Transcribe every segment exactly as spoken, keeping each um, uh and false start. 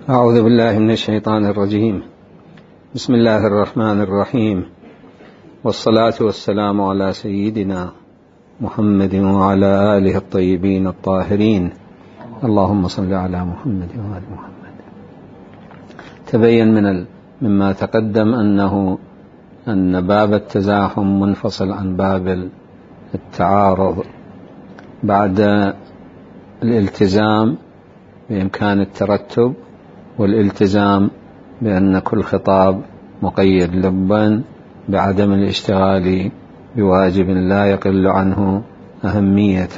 أعوذ بالله من الشيطان الرجيم. بسم الله الرحمن الرحيم، والصلاة والسلام على سيدنا محمد وعلى آله الطيبين الطاهرين. اللهم صل على محمد وآل محمد. تبين من ال... مما تقدم أنه أن باب التزاحم منفصل عن باب التعارض. بعد الالتزام بإمكان الترتب، والالتزام بأن كل خطاب مقيد لبا بعدم الاشتغال بواجب لا يقل عنه أهمية.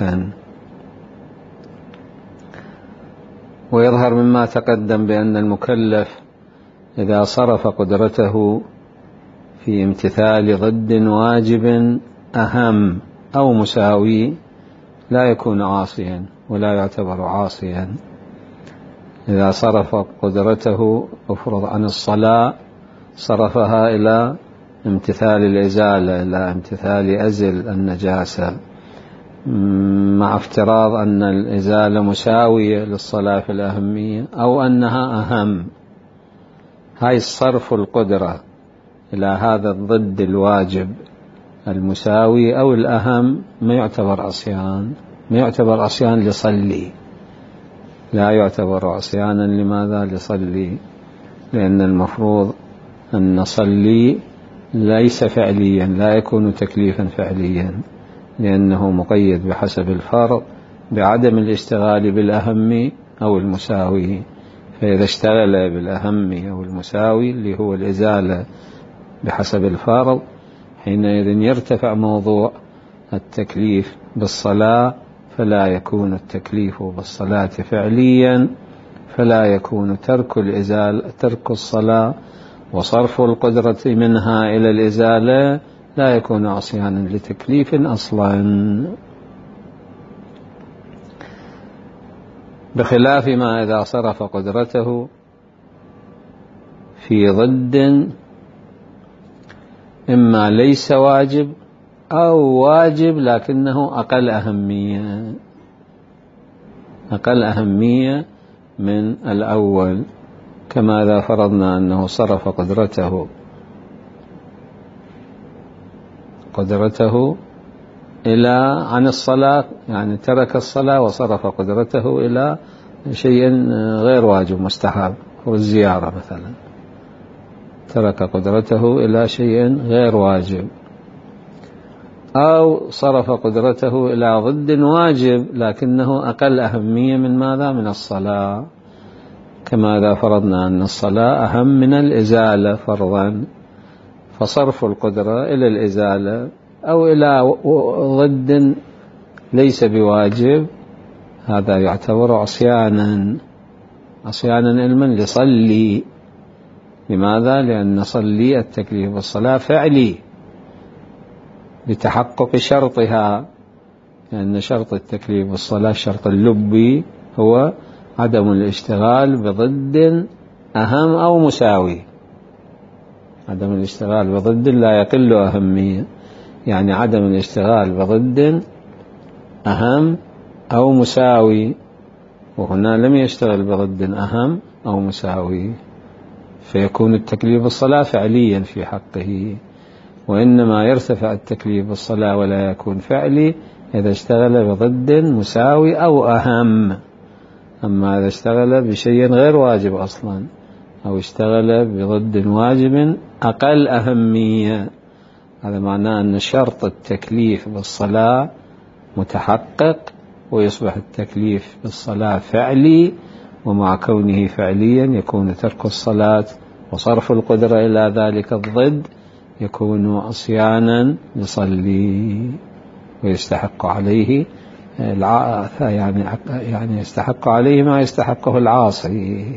ويظهر مما تقدم بأن المكلف إذا صرف قدرته في امتثال ضد واجب أهم أو مساوي لا يكون عاصيا ولا يعتبر عاصيا. إذا صرف قدرته أفرض عن الصلاة صرفها إلى امتثال الإزالة، إلى امتثال أزل النجاسة، مع افتراض أن الإزالة مساوية للصلاة في الأهمية أو أنها أهم. هاي الصرف القدرة إلى هذا الضد الواجب المساوي أو الأهم ما يعتبر عصيان، ما يعتبر عصيان لصلي، لا يعتبر عصيانا. لماذا لصلي؟ لأن المفروض أن نصلي ليس فعليا، لا يكون تكليفا فعليا، لأنه مقيد بحسب الفرض بعدم الاشتغال بالأهم أو المساوي. فإذا اشتغل بالأهم أو المساوي اللي هو الإزالة بحسب الفرض، حينئذ يرتفع موضوع التكليف بالصلاة، فلا يكون التكليف بالصلاة فعليا، فلا يكون ترك الإزالة ترك الصلاة وصرف القدرة منها إلى الإزالة لا يكون عصيانا لتكليف أصلا، بخلاف ما إذا صرف قدرته في ضد إما ليس واجب أو واجب لكنه أقل أهمية أقل أهمية من الأول، كما إذا فرضنا أنه صرف قدرته قدرته إلى عن الصلاة، يعني ترك الصلاة وصرف قدرته إلى شيء غير واجب مستحب، هو الزيارة مثلا، ترك قدرته إلى شيء غير واجب، أو صرف قدرته إلى ضد واجب لكنه أقل أهمية من ماذا؟ من الصلاة، كما إذا فرضنا أن الصلاة أهم من الإزالة فرضا، فصرف القدرة إلى الإزالة أو إلى ضد ليس بواجب هذا يعتبر عصيانا عصيانا علما لصلي. لماذا؟ لأن صلي التكليف بالصلاة فعلي بتحقق شرطها، لأن شرط التكليف بالصلاة الشرط اللبي هو عدم الاشتغال بضد أهم أو مساوي، عدم الاشتغال بضد لا يقل أهمية، يعني عدم الاشتغال بضد أهم أو مساوي، وهنا لم يشتغل بضد أهم أو مساوي، فيكون التكليف بالصلاة فعليا في حقه. وإنما يرتفع التكليف بالصلاة ولا يكون فعلي إذا اشتغل بضد مساوي أو أهم. أما إذا اشتغل بشيء غير واجب أصلا أو اشتغل بضد واجب أقل أهمية، هذا معناه أن شرط التكليف بالصلاة متحقق ويصبح التكليف بالصلاة فعلي، ومع كونه فعليا يكون ترك الصلاة وصرف القدرة إلى ذلك الضد يكون عصيانا لصلي، ويستحق عليه الع... يعني يعني يستحق عليه ما يستحقه العاصي.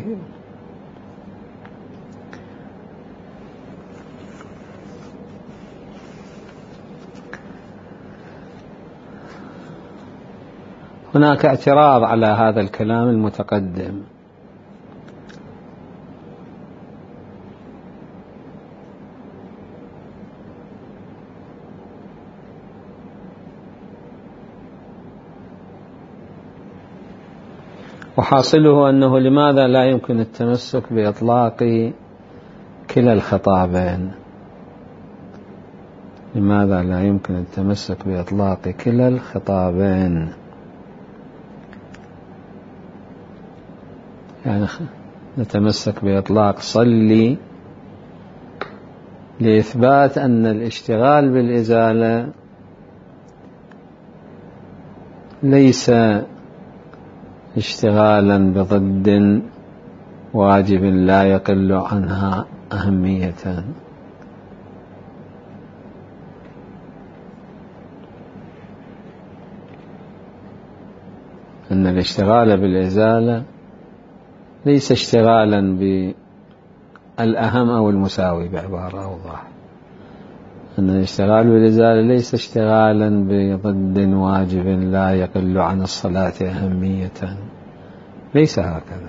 هناك اعتراض على هذا الكلام المتقدم. وحاصله أنه لماذا لا يمكن التمسك بإطلاق كلا الخطابين؟ لماذا لا يمكن التمسك بإطلاق كلا الخطابين؟ يعني نتمسك بإطلاق صلي لإثبات أن الاشتغال بالإزالة ليس اشتغالا بضد واجب لا يقل عنها أهمية، أن الاشتغال بالإزالة ليس اشتغالا بالأهم أو المساوي، بعبارة أوضح أن الاشتغال بالإزالة ليس اشتغالا بضد واجب لا يقل عن الصلاة أهمية، ليس هكذا.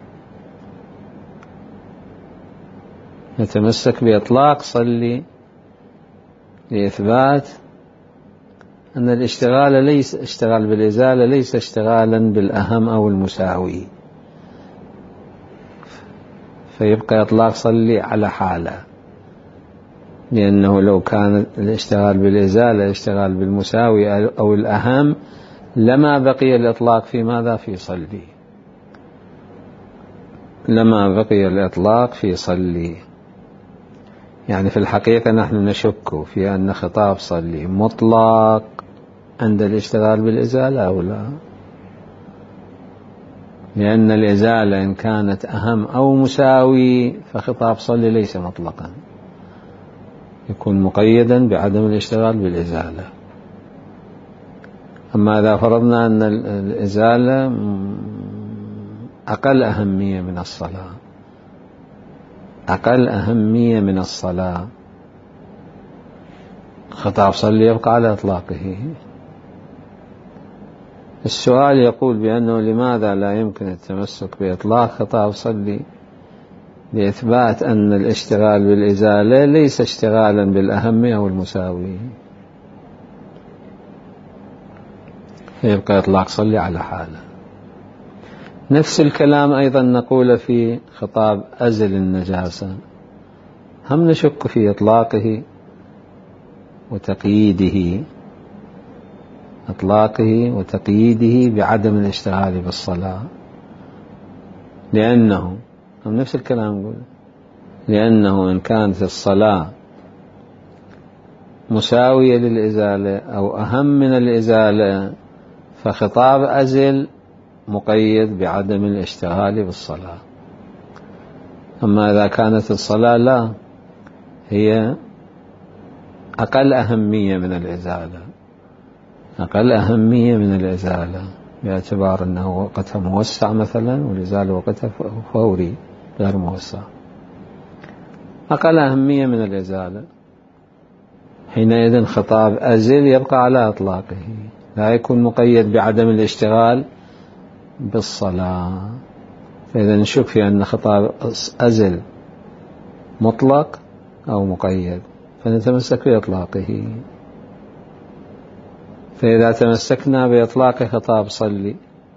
نتمسك بإطلاق صلي لإثبات أن الاشتغال ليس اشتغال بالإزالة ليس اشتغالا بالأهم أو المساوي، فيبقى إطلاق صلي على حاله، لأنه لو كان الاشتغال بالإزالة اشتغال بالمساوي أو الأهم لما بقي الإطلاق في ماذا؟ في صلي، لما بقي الإطلاق في صلي. يعني في الحقيقة نحن نشك في أن خطاب صلي مطلق عند الاشتغال بالإزالة أو لا، لأن الإزالة إن كانت أهم أو مساوي فخطاب صلي ليس مطلقا، يكون مقيدا بعدم الاشتغال بالإزالة. أما إذا فرضنا أن الإزالة أقل أهمية من الصلاة، أقل أهمية من الصلاة، خطاب صلي يبقى على إطلاقه. السؤال يقول بأنه لماذا لا يمكن التمسك بإطلاق خطاب صلي لإثبات أن الاشتغال بالإزالة ليس اشتغالا بالأهمية أو المساوي، يبقى إطلاق صلي على حاله. نفس الكلام أيضا نقول في خطاب أزل النجاسة، هم نشك في إطلاقه وتقييده، إطلاقه وتقييده بعدم الاشتغال بالصلاة، لأنه هم نفس الكلام نقول لأنه إن كانت الصلاة مساوية للإزالة أو أهم من الإزالة فخطاب أزل مقيد بعدم الاشتغال بالصلاة. أما إذا كانت الصلاة لا، هي أقل أهمية من الإزالة، أقل أهمية من الإزالة باعتبار أنه وقتها موسع مثلا والإزالة وقتها فوري غير موسع، أقل أهمية من الإزالة، حينئذ خطاب أزل يبقى على إطلاقه، لا يكون مقيد بعدم الاشتغال بالصلاة. فإذا نشك في أن خطاب أزل مطلق أو مقيد، فنتمسك بإطلاقه. فإذا تمسكنا بإطلاق خطاب صلي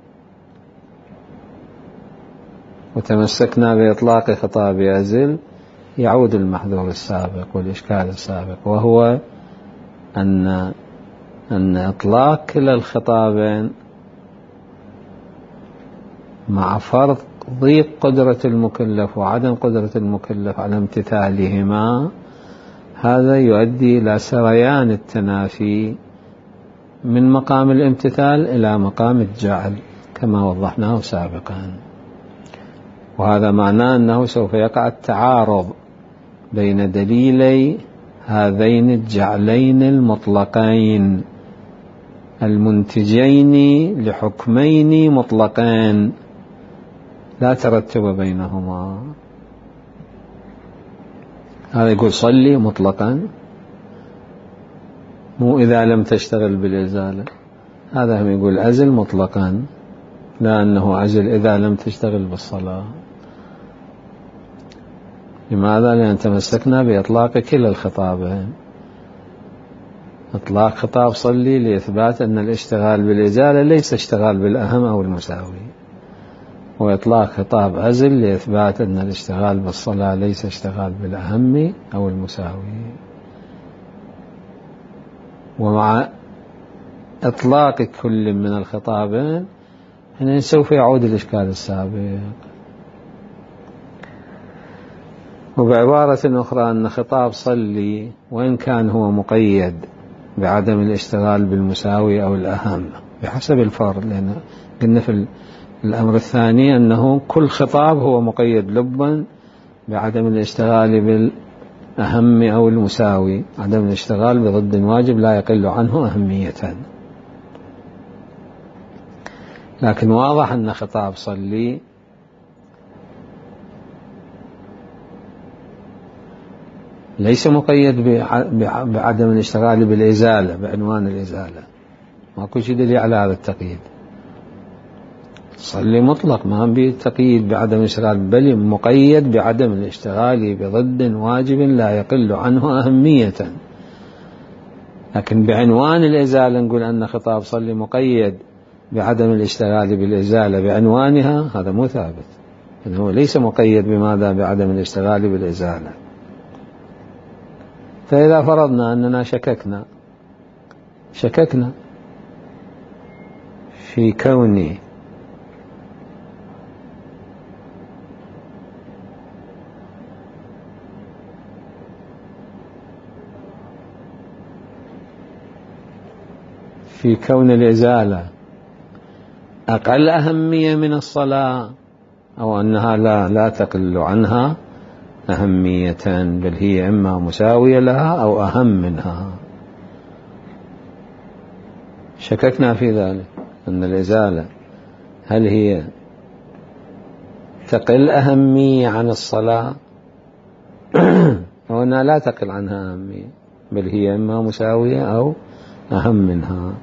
وتمسكنا بإطلاق خطاب أزل يعود المحذور السابق والإشكال السابق، وهو أن أن إطلاق كلا الخطابين مع فرض ضيق قدرة المكلف وعدم قدرة المكلف على امتثالهما، هذا يؤدي إلى سريان التنافي من مقام الامتثال إلى مقام الجعل كما وضحناه سابقا. وهذا معناه أنه سوف يقع التعارض بين دليلي هذين الجعلين المطلقين المنتجين لحكمين مطلقين لا ترتب بينهما. هذا يقول صلي مطلقا، مو إذا لم تشتغل بالإزالة. هذا هم يقول أزل مطلقا، لا أنه أزل إذا لم تشتغل بالصلاة. لماذا؟ لأن تمسكنا بإطلاق كلا الخطابين، إطلاق خطاب صلي لإثبات أن الاشتغال بالإزالة ليس اشتغال بالأهم أو المساوي، وإطلاق خطاب أزل لإثبات أن الاشتغال بالصلاة ليس اشتغال بالأهم أو المساوي. ومع إطلاق كل من الخطابين حين سوف يعود الإشكال السابق. وبعبارة أخرى أن خطاب صلي وإن كان هو مقيد بعدم الاشتغال بالمساوي أو الأهم بحسب الفرد، لأن قلنا في الأمر الثاني أنه كل خطاب هو مقيد لبا بعدم الاشتغال بالأهم أو المساوي، عدم الاشتغال بضد واجب لا يقل عنه أهمية. لكن واضح أن خطاب صلي ليس مقيد بعدم الاشتغال بالإزالة بعنوان الإزالة، ماكو شيء دليل على هذا التقييد. صلي مطلق ما بتقييد بعدم الاشتغال، بل مقيد بعدم الاشتغال بضد واجب لا يقل عنه أهمية. لكن بعنوان الإزالة نقول أن خطاب صلي مقيد بعدم الاشتغال بالإزالة بعنوانها، هذا مو ثابت، إنه ليس مقيد بماذا بعدم الاشتغال بالإزالة. فإذا فرضنا أننا شككنا شككنا في كون في كون الإزالة أقل أهمية من الصلاة، أو أنها لا لا تقل عنها أهمية، بل هي إما مساوية لها أو أهم منها. شككنا في ذلك أن الإزالة هل هي تقل أهمية عن الصلاة أو أنها لا تقل عنها أهمية، بل هي إما مساوية أو أهم منها.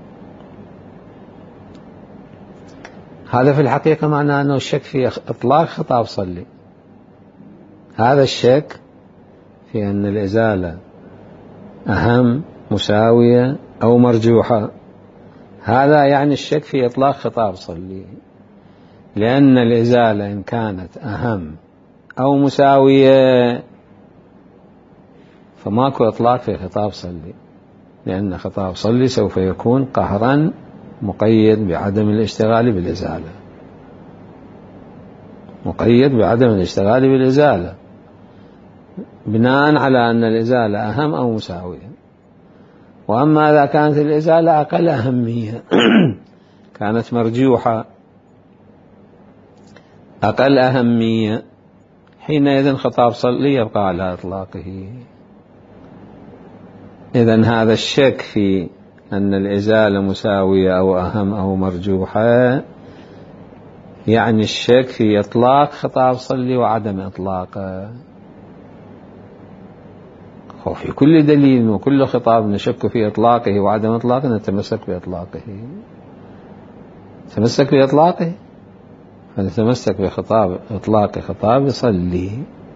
هذا في الحقيقة معناه أنه الشك في إطلاق خطاب صلي. هذا الشك في أن الإزالة أهم مساوية أو مرجوحة، هذا يعني الشك في إطلاق خطاب صلي، لأن الإزالة إن كانت أهم أو مساوية فماكو إطلاق في خطاب صلي، لأن خطاب صلي سوف يكون قهرا مقيد بعدم الاشتغال بالإزالة، مقيد بعدم الاشتغال بالإزالة بناء على أن الإزالة أهم أو مساوية. وأما إذا كانت الإزالة أقل أهمية كانت مرجوحة أقل أهمية، حينئذ خطاب صلي يبقى على إطلاقه. إذن هذا الشك في أن الإزالة مساوية أو أهم أو مرجوحة يعني الشك في إطلاق خطاب صلي وعدم إطلاقه. وفي كل دليل وكل خطاب نشك في إطلاقه وعدم إطلاقه نتمسك بإطلاقه، نتمسك بإطلاقه فنتمسك بخطاب إطلاق خطاب صلي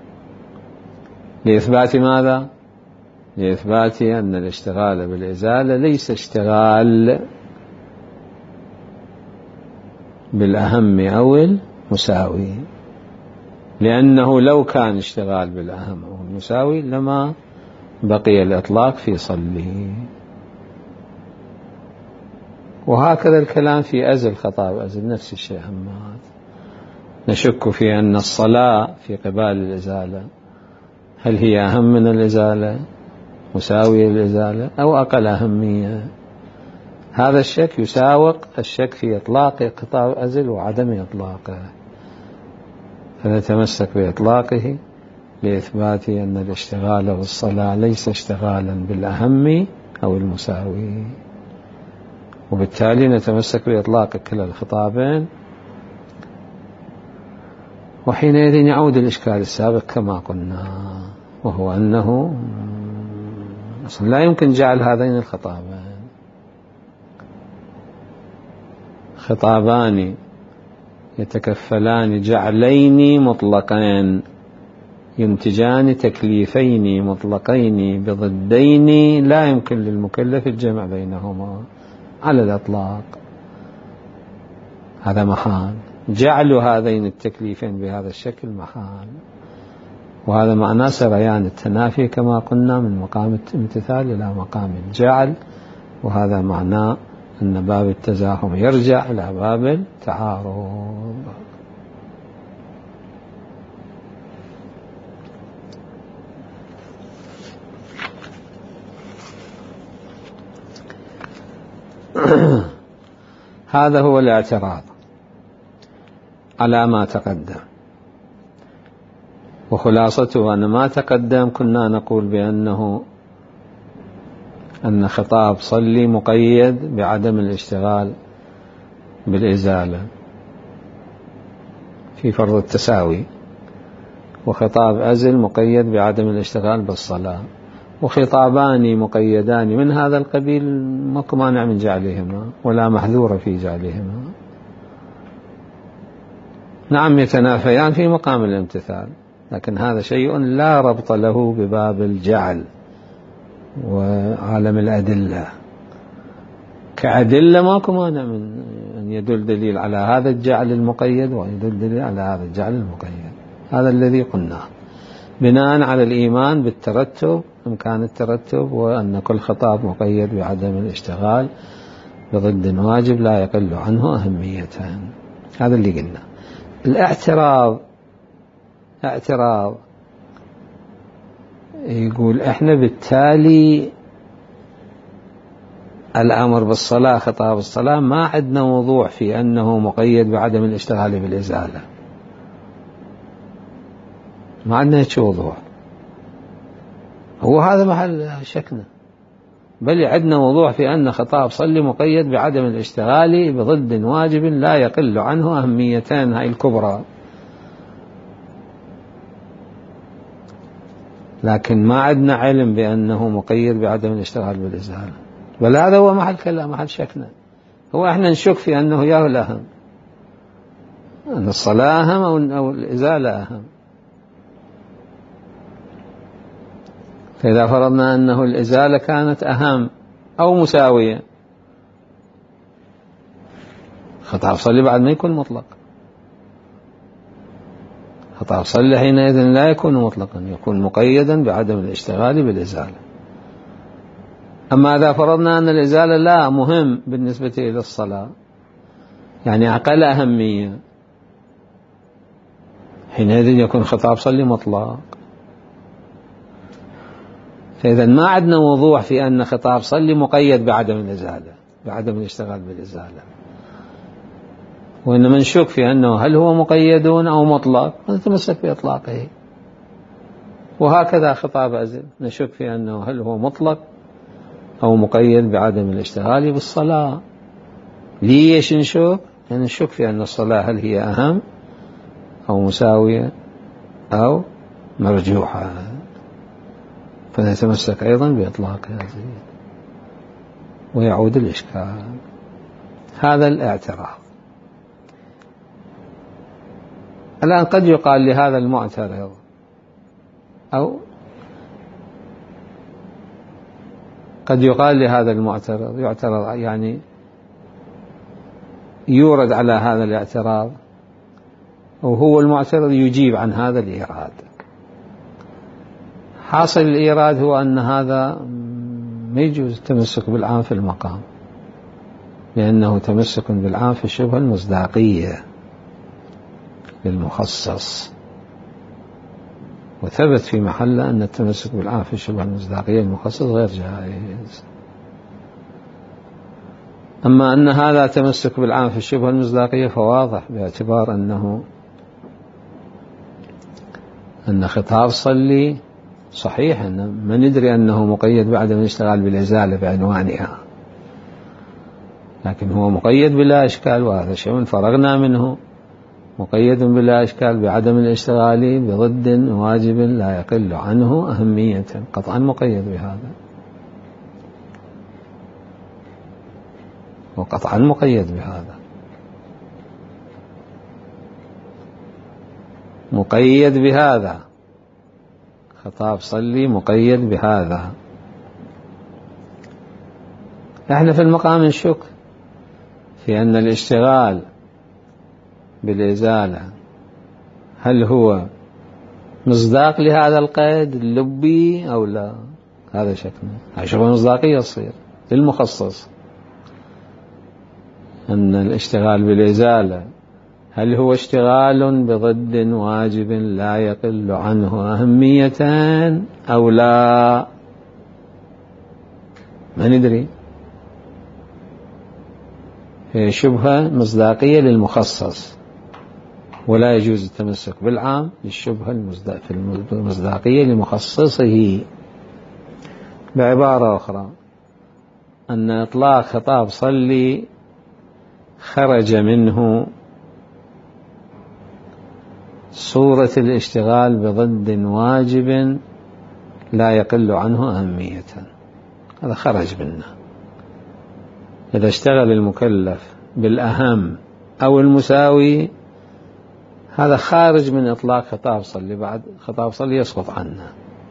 لإثبات ماذا؟ لإثبات أن الاشتغال بالإزالة ليس اشتغال بالأهم أو المساوي، لأنه لو كان اشتغال بالأهم أو المساوي لما بقي الإطلاق في صلي. وهكذا الكلام في أزل خطاب أزل نفس الشيء. همات نشك في أن الصلاة في قبال الإزالة هل هي أهم من الإزالة مساوية للإزالة أو أقل أهمية. هذا الشك يساوق الشك في إطلاق خطاب أزل وعدم إطلاقه، فنتمسك بإطلاقه لإثبات أن الاشتغال بالصلاة ليس اشتغالا بالأهم أو المساوي، وبالتالي نتمسك بإطلاق كلا الخطابين، وحينئذ يعود الإشكال السابق كما قلنا، وهو أنه أصلا لا يمكن جعل هذين الخطابين خطابان يتكفلان جعلين مطلقين ينتجان تكليفين مطلقين بضدين لا يمكن للمكلف الجمع بينهما على الإطلاق. هذا محال. جعل هذين التكليفين بهذا الشكل محال، وهذا معناه سريان التنافي كما قلنا من مقام الامتثال إلى مقام الجعل، وهذا معناه أن باب التزاحم يرجع إلى باب التعارض. هذا هو الاعتراض على ما تقدم، وخلاصته أن ما تقدم كنا نقول بأنه أن خطاب صلي مقيد بعدم الاشتغال بالإزالة في فرض التساوي، وخطاب أزل مقيد بعدم الاشتغال بالصلاة، وخطابان مقيدان من هذا القبيل ماكو مانع من جعلهما ولا محذور في جعلهما. نعم يتنافيان في مقام الامتثال، لكن هذا شيء لا ربط له بباب الجعل وعالم الأدلة. كأدلة ماكو مانع من أن يدل دليل على هذا الجعل المقيد ويدل دليل على هذا الجعل المقيد. هذا الذي قلناه بناء على الإيمان بالترتب، إمكان الترتب، وأن كل خطاب مقيد بعدم الاشتغال بضد واجب لا يقل عنه أهمية. هذا اللي قلنا. الاعتراض اعتراض يقول احنا بالتالي الأمر بالصلاة خطاب الصلاة ما عندنا وضوح في أنه مقيد بعدم الاشتغال بالإزالة، ما عندنا هيك وضوح. هو هذا محل شكنا، بل عندنا وضوح في أن خطاب صلي مقيد بعدم الاشتغال بضد واجب لا يقل عنه أهميتان، هاي الكبرى، لكن ما عندنا علم بأنه مقيد بعدم الاشتغال بالإزالة. بل هذا هو محل كلام، محل شكنا. هو احنا نشك في أنه ياه الأهم، أن الصلاة أهم أو الإزالة أهم. فإذا فرضنا أنه الإزالة كانت أهم أو مساوية، خطاب صلي بعد ما يكون مطلق. خطاب صلي حينئذ لا يكون مطلقا، يكون مقيدا بعدم الاشتغال بالإزالة. أما إذا فرضنا أن الإزالة لا مهم بالنسبة إلى الصلاة، يعني أقل أهمية، حينئذ يكون خطاب صلي مطلق. فإذا ما عندنا وضوح في أن خطاب صلي مقيد بعدم الإزالة، بعدم الاشتغال بالإزالة، وإنما نشك في أنه هل هو مقيد أو مطلق، نتمسك بإطلاقه. وهكذا خطاب أزل نشك في أنه هل هو مطلق أو مقيد بعدم الاشتغال بالصلاة. ليش نشك؟ يعني نشك في أن الصلاة هل هي أهم أو مساوية أو مرجوحة، فنتمسك أيضا بإطلاق هذه ويعود الإشكال. هذا الاعتراض. الآن قد يقال لهذا المعترض أو قد يقال لهذا المعترض يعترض، يعني يورد على هذا الاعتراض، وهو المعترض يجيب عن هذا الإيراد. حاصل الإيراد هو أن هذا ما يجوز التمسك بالعام في المقام، لأنه تمسك بالعام في الشبهة المصداقية للمخصص، وثبت في محله أن التمسك بالعام في الشبهة المصداقية للمخصص غير جائز. أما أن هذا تمسك بالعام في الشبهة المصداقية فواضح، باعتبار أنه أن خطاب صلي صحيح أن ما ندري أنه مقيد بعدم الاشتغال بالإزالة بعنوانها، لكن هو مقيد بلا إشكال، وهذا شيء فرغنا منه، مقيد بلا إشكال بعدم الاشتغال بضد واجب لا يقل عنه أهمية، قطعا مقيد بهذا، وقطعا مقيد بهذا، مقيد بهذا، خطاب صلي مقيد بهذا. احنا في المقام نشك في أن الاشتغال بالإزالة هل هو مصداق لهذا القيد اللبي أو لا؟ هذا شكله هاي شبه مصداقية تصير للمخصص، أن الاشتغال بالإزالة هل هو اشتغال بضد واجب لا يقل عنه أهمية أو لا؟ ما ندري، هي شبهة مصداقية للمخصص، ولا يجوز التمسك بالعام للشبهة في المصداقية لمخصصه. بعبارة أخرى أن إطلاق خطاب صلي خرج منه صورة الاشتغال بضد واجب لا يقل عنه أهمية، هذا خرج منه. إذا اشتغل المكلف بالأهم أو المساوي هذا خارج من إطلاق خطاب صلي، بعد خطاب صلي يسقط عنه.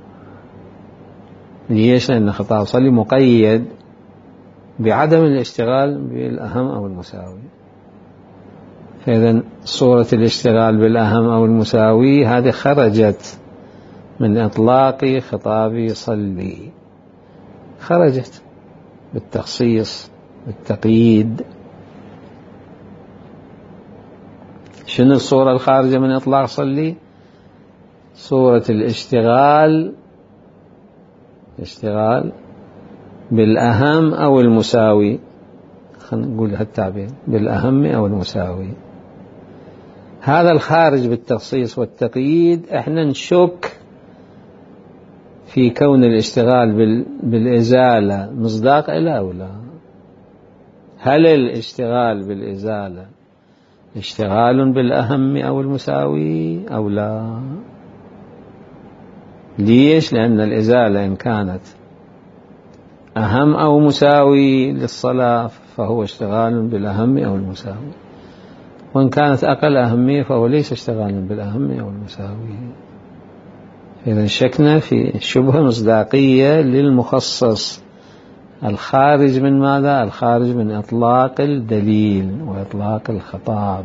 ليش؟ لأن خطاب صلي مقيد بعدم الاشتغال بالأهم أو المساوي، فإذا صورة الاشتغال بالأهم أو المساوي هذه خرجت من إطلاق خطاب صلي، خرجت بالتخصيص بالتقييد. شنو الصورة الخارجة من إطلاق صلي؟ صورة الاشتغال اشتغال بالأهم أو المساوي، خلينا نقول هالتعبير بالأهم أو المساوي. هذا الخارج بالتخصيص والتقييد احنا نشك في كون الاشتغال بالإزالة مصداق إلا أو لا. هل الاشتغال بالإزالة اشتغال بالأهم أو المساوي أو لا؟ ليش؟ لأن الإزالة إن كانت أهم أو مساوي للصلاة فهو اشتغال بالأهم أو المساوي، وإن كانت أقل أهمية فهو ليس اشتغالا بالأهم أو المساوي. إذا شكنا في شبهة مصداقية للمخصص الخارج من ماذا؟ الخارج من إطلاق الدليل وإطلاق الخطاب،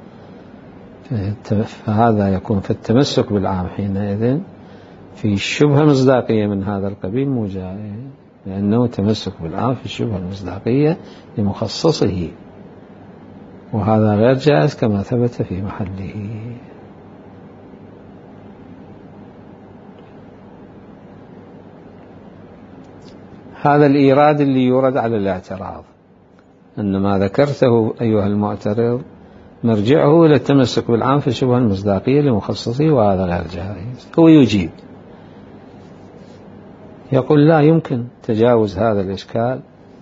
فهذا يكون في التمسك بالعام حينئذ في شبهة مصداقية من هذا القبيل مو جائز، لأنه تمسك بالعام في الشبهة المصداقية لمخصصه، وهذا غير جائز كما ثبت في محله. هذا الإيراد اللي يورد على الاعتراض، أن ما ذكرته أيها المعترض مرجعه إلى التمسك بالعام في الشبهة المصداقية لمخصصه، وهذا غير جائز. هو يجيب يقول لا يمكن تجاوز هذا الإشكال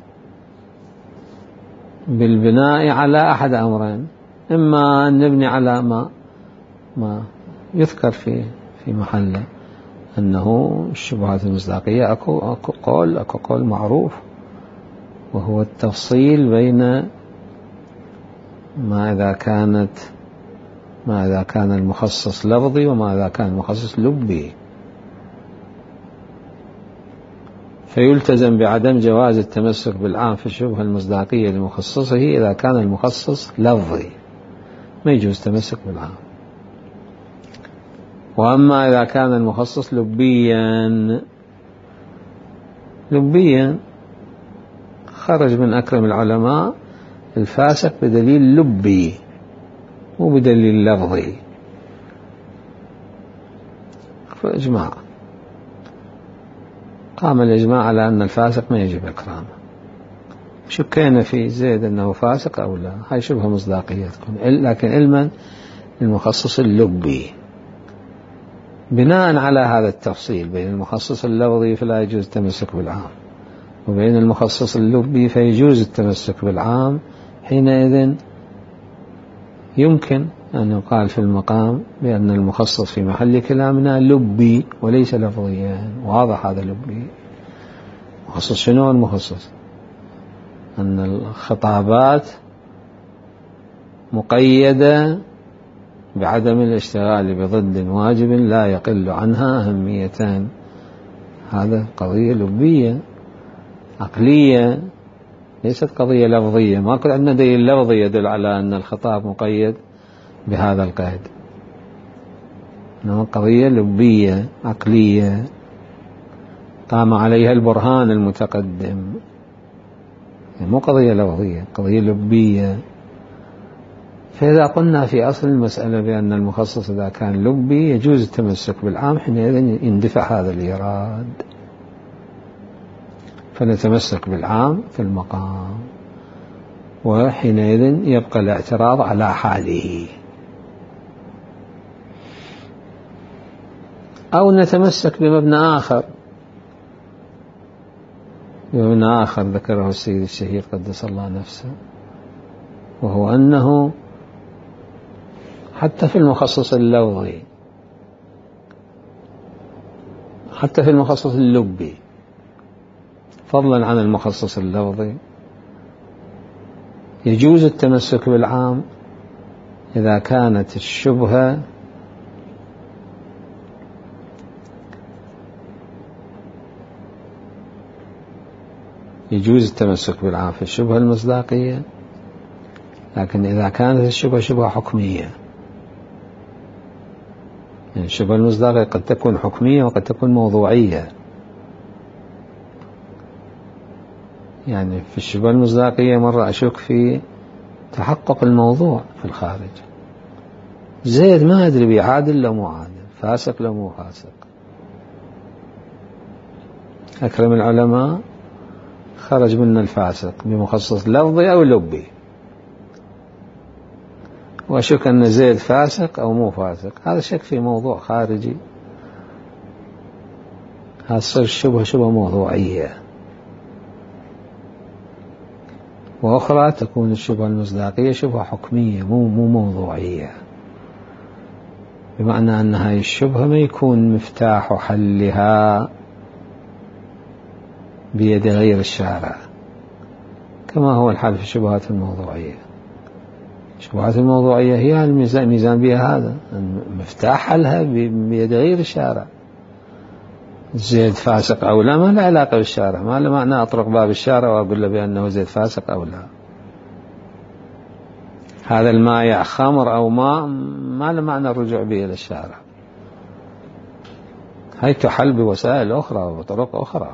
بالبناء على أحد أمرين، إما أن نبني على ما ما يذكر في في محله أنه الشبهات المصداقية أكو أكو قول أكو قول معروف، وهو التفصيل بين ما إذا كانت ما إذا كان المخصص لفظي وما إذا كان المخصص لبي، فيلتزم بعدم جواز التمسك بالعام في الشبهة المصداقية لمخصصه إذا كان المخصص لفظي، ما يجوز تمسك بالعام. وأما إذا كان المخصص لبيا لبيا خرج من أكرم العلماء الفاسق بدليل لبي مو بدليل لفظي، فإجماع قام الإجماع على أن الفاسق ما يجب إكرامه. شكينا في زيد أنه فاسق أو لا، هاي شبهة مصداقية تكون، لكن علما المخصص اللبي. بناء على هذا التفصيل بين المخصص اللفظي فلا يجوز التمسك بالعام، وبين المخصص اللبي فيجوز التمسك بالعام، حينئذ يمكن أن يقال في المقام بأن المخصص في محل كلامنا لبي وليس لفظيا. واضح هذا لبي. مخصص شنو المخصص؟ أن الخطابات مقيدة بعدم الاشتغال بضد واجب لا يقل عنها أهميتان، هذا قضية لبية عقلية ليست قضية لفظية. ما كل عندنا دليل لفظي يدل على أن الخطاب مقيد بهذا القيد، إنه قضية لبية عقلية قام عليها البرهان المتقدم، يعني مو قضية لفظية، قضية لبية. فإذا قلنا في أصل المسألة بأن المخصص إذا كان لبي يجوز التمسك بالعام، حينئذ يندفع هذا الإيراد، فنتمسك بالعام في المقام، وحينئذ يبقى الاعتراض على حاله. أو نتمسك بمبنى آخر، بمبنى آخر ذكره السيد الشهيد قدس الله نفسه، وهو أنه حتى في المخصص اللفظي، حتى في المخصص اللبي فضلا عن المخصص اللفظي، يجوز التمسك بالعام إذا كانت الشبهة يجوز التمسك بالعام في الشبهة المصداقية، لكن إذا كانت الشبهة شبهة حكمية، يعني الشبهة المصداقية قد تكون حكمية وقد تكون موضوعية. يعني في الشبهة المصداقية مرة أشك في تحقق الموضوع في الخارج، زيد ما أدري بيعادل لو مو عادل، فاسق لو مو فاسق. أكرم العلماء خرج منا الفاسق بمخصص لفظي أو لبي، وأشك أن زيد فاسق أو مو فاسق، هذا شك في موضوع خارجي، هذا صار الشبهة شبهة موضوعية. وأخرى تكون الشبهة المصداقية شبهة حكمية مو مو موضوعية، بمعنى أن هذه الشبهة ما يكون مفتاح حلها بيد غير الشارع، كما هو الحال في الشبهات الموضوعية. الشبهات الموضوعية هي الميزان ميزان بها هذا، مفتاح حلها بيد غير الشارع. زيد فاسق أو لا ما له علاقة بالشارع، ما له معنى أطرق باب الشارع وأقول له بأنه زيد فاسق أو لا. هذا الماء خمر أو ماء ما له معنى الرجوع به إلى الشارع، هي تحل بوسائل أخرى وطرق أخرى.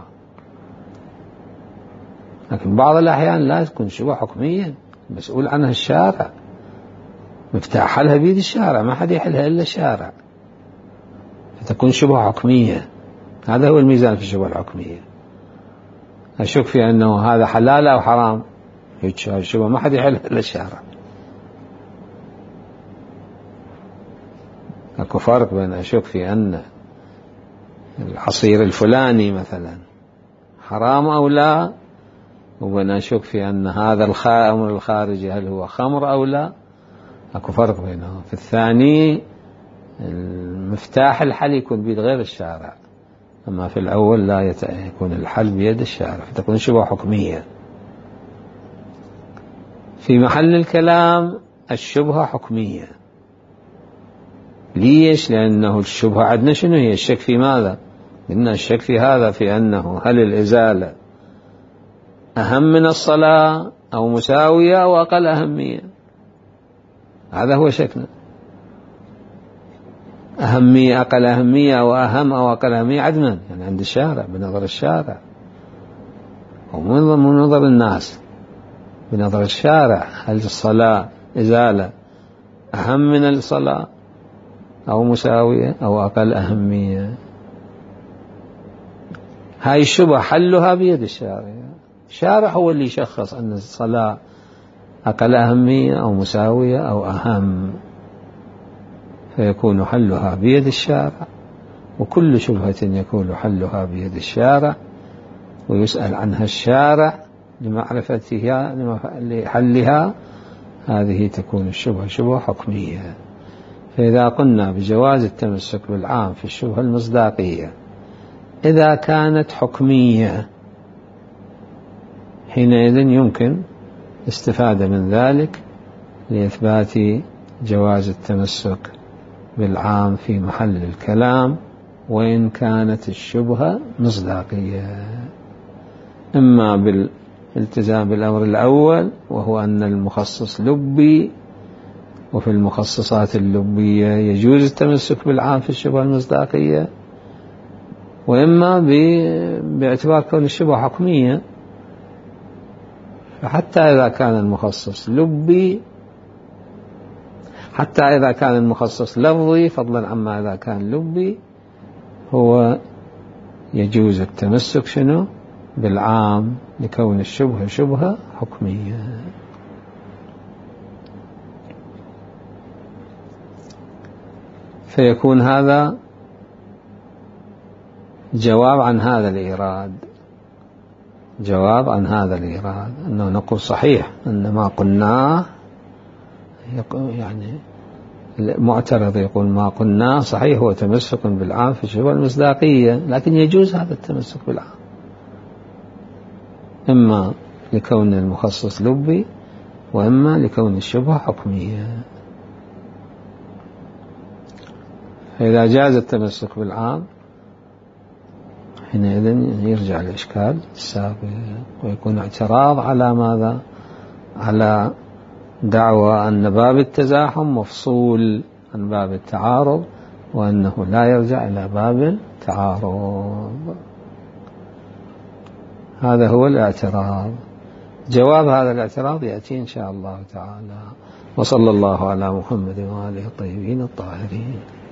لكن بعض الأحيان لا تكون شبهة حكمية مسؤول عنها الشارع، مفتاح حلها بيد الشارع، ما حد يحلها إلا الشارع، فتكون شبهة حكمية. هذا هو الميزان في الشبهة الحكمية. أشك في أنه هذا حلال أو حرام، الشبهة ما حد يحلها إلا الشارع. أكو فرق بين أشك في أن العصير الفلاني مثلا حرام أو لا، وبين أشك في أن هذا الأمر الخارجي هل هو خمر أو لا، أكو فرق بينهم. في الثاني المفتاح الحل يكون بيد غير الشارع، أما في الأول لا يكون الحل بيد الشارع، فتكون شبهة حكمية. في محل الكلام الشبهة حكمية. ليش؟ لأنه الشبهة عندنا شنو هي؟ الشك في ماذا؟ قلنا الشك في هذا، في أنه هل الإزالة أهم من الصلاة أو مساوية أو أقل أهمية، هذا هو شكنا. أهمية أقل أهمية أو أهم أو أقل أهمية عدنا، يعني عند الشارع بنظر الشارع، ومن نظر الناس بنظر الشارع، هل الصلاة إزالة أهم من الصلاة أو مساوية أو أقل أهمية؟ هاي الشبهة حلها بيد الشارع. الشارع هو اللي يشخص أن الصلاة أقل أهمية أو مساوية أو أهم، فيكون حلها بيد الشارع. وكل شبهة يكون حلها بيد الشارع ويسأل عنها الشارع لمعرفتها لحلها، هذه تكون الشبهة شبهة حكمية. فإذا قلنا بجواز التمسك بالعام في الشبهة المصداقية إذا كانت حكمية، حينئذ يمكن استفادة من ذلك لإثبات جواز التمسك بالعام في محل الكلام، وإن كانت الشبهة مصداقية، إما بالالتزام بالأمر الأول وهو أن المخصص لبي وفي المخصصات اللبية يجوز التمسك بالعام في الشبهة المصداقية، وإما باعتبار كون الشبهة حكمية، فحتى إذا كان المخصص لبي، حتى إذا كان المخصص لفظي فضلا عما إذا كان لبي، هو يجوز التمسك شنو بالعام لكون الشبهة شبهة حكمية. فيكون هذا جواب عن هذا الإيراد، جواب عن هذا الإيراد أنه نقول صحيح أن ما قلناه، يعني المعترض يقول ما قلناه صحيح هو تمسك بالعام في الشبهة المصداقية، لكن يجوز هذا التمسك بالعام إما لكون المخصص لبي وإما لكون الشبهة حكمية. فإذا جاز التمسك بالعام حينئذ يرجع الإشكال السابق، ويكون اعتراض على ماذا؟ على دعوى أن باب التزاحم مفصول عن باب التعارض، وأنه لا يرجع إلى باب التعارض. هذا هو الاعتراض. جواب هذا الاعتراض يأتي إن شاء الله تعالى. وصلى الله على محمد وآله الطيبين الطاهرين.